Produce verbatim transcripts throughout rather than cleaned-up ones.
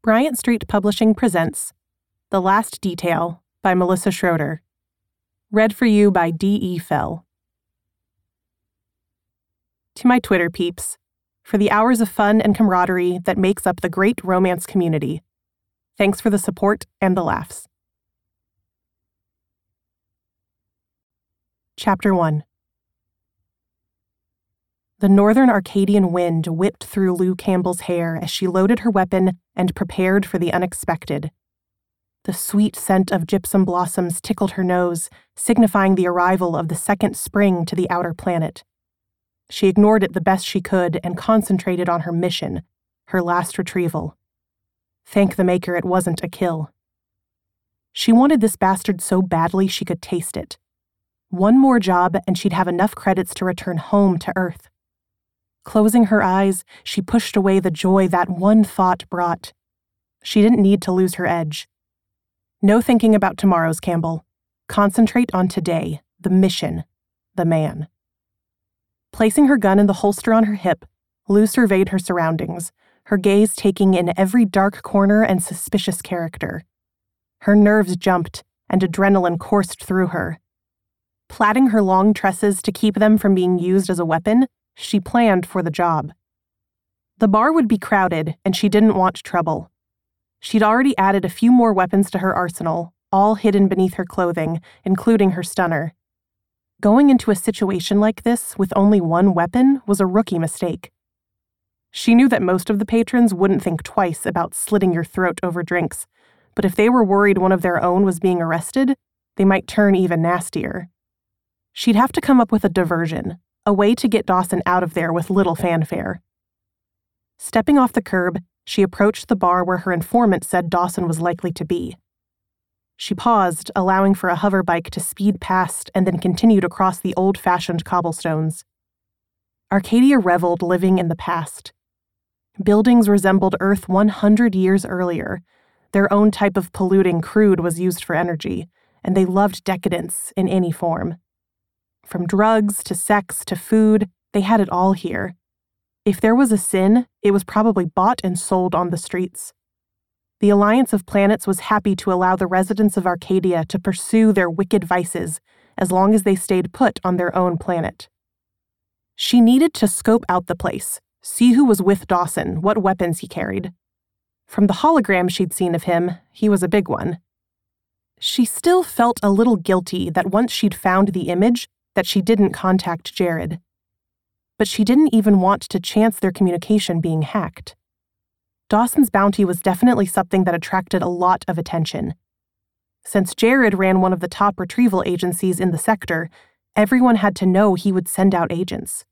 Bryant Street Publishing presents The Last Detail by Melissa Schroeder. Read for you by D E. Fell. To my Twitter peeps, for the hours of fun and camaraderie that makes up the great romance community, thanks for the support and the laughs. Chapter one. The northern Arcadian wind whipped through Lou Campbell's hair as she loaded her weapon and prepared for the unexpected. The sweet scent of gypsum blossoms tickled her nose, signifying the arrival of the second spring to the outer planet. She ignored it the best she could and concentrated on her mission, her last retrieval. Thank the Maker it wasn't a kill. She wanted this bastard so badly she could taste it. One more job and she'd have enough credits to return home to Earth. Closing her eyes, she pushed away the joy that one thought brought. She didn't need to lose her edge. No thinking about tomorrow's, Campbell. Concentrate on today, the mission, the man. Placing her gun in the holster on her hip, Lou surveyed her surroundings, her gaze taking in every dark corner and suspicious character. Her nerves jumped, and adrenaline coursed through her. Plaiting her long tresses to keep them from being used as a weapon, she planned for the job. The bar would be crowded, and she didn't want trouble. She'd already added a few more weapons to her arsenal, all hidden beneath her clothing, including her stunner. Going into a situation like this with only one weapon was a rookie mistake. She knew that most of the patrons wouldn't think twice about slitting your throat over drinks, but if they were worried one of their own was being arrested, they might turn even nastier. She'd have to come up with a diversion, a way to get Dawson out of there with little fanfare. Stepping off the curb, she approached the bar where her informant said Dawson was likely to be. She paused, allowing for a hover bike to speed past and then continued across the old-fashioned cobblestones. Arcadia reveled living in the past. Buildings resembled Earth one hundred years earlier. Their own type of polluting crude was used for energy, and they loved decadence in any form. From drugs to sex to food, they had it all here. If there was a sin, it was probably bought and sold on the streets. The Alliance of Planets was happy to allow the residents of Arcadia to pursue their wicked vices as long as they stayed put on their own planet. She needed to scope out the place, see who was with Dawson, what weapons he carried. From the hologram she'd seen of him, he was a big one. She still felt a little guilty that once she'd found the image, that she didn't contact Jared. But she didn't even want to chance their communication being hacked. Dawson's bounty was definitely something that attracted a lot of attention. Since Jared ran one of the top retrieval agencies in the sector, everyone had to know he would send out agents.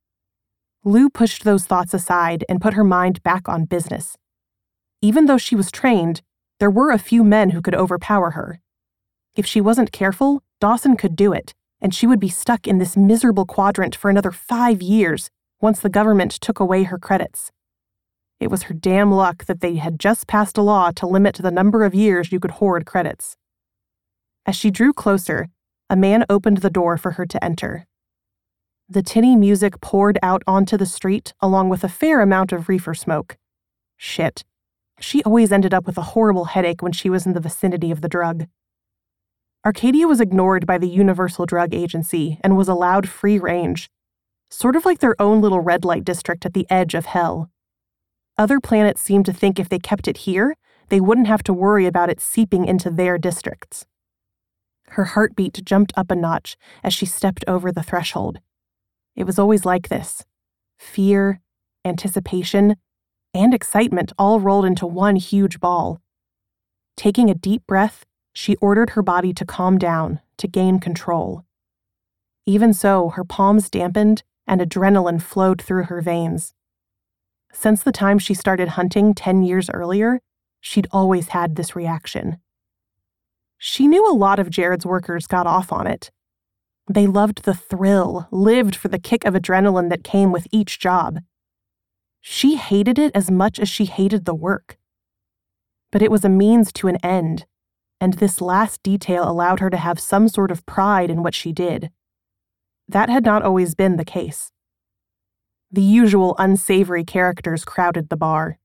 Lou pushed those thoughts aside and put her mind back on business. Even though she was trained, there were a few men who could overpower her. If she wasn't careful, Dawson could do it, and she would be stuck in this miserable quadrant for another five years once the government took away her credits. It was her damn luck that they had just passed a law to limit the number of years you could hoard credits. As she drew closer, a man opened the door for her to enter. The tinny music poured out onto the street along with a fair amount of reefer smoke. Shit. She always ended up with a horrible headache when she was in the vicinity of the drug. Arcadia was ignored by the Universal Drug Agency and was allowed free range, sort of like their own little red light district at the edge of hell. Other planets seemed to think if they kept it here, they wouldn't have to worry about it seeping into their districts. Her heartbeat jumped up a notch as she stepped over the threshold. It was always like this. Fear, anticipation, and excitement all rolled into one huge ball. Taking a deep breath, she ordered her body to calm down, to gain control. Even so, her palms dampened and adrenaline flowed through her veins. Since the time she started hunting ten years earlier, she'd always had this reaction. She knew a lot of Jared's workers got off on it. They loved the thrill, lived for the kick of adrenaline that came with each job. She hated it as much as she hated the work. But it was a means to an end, and this last detail allowed her to have some sort of pride in what she did. That had not always been the case. The usual unsavory characters crowded the bar.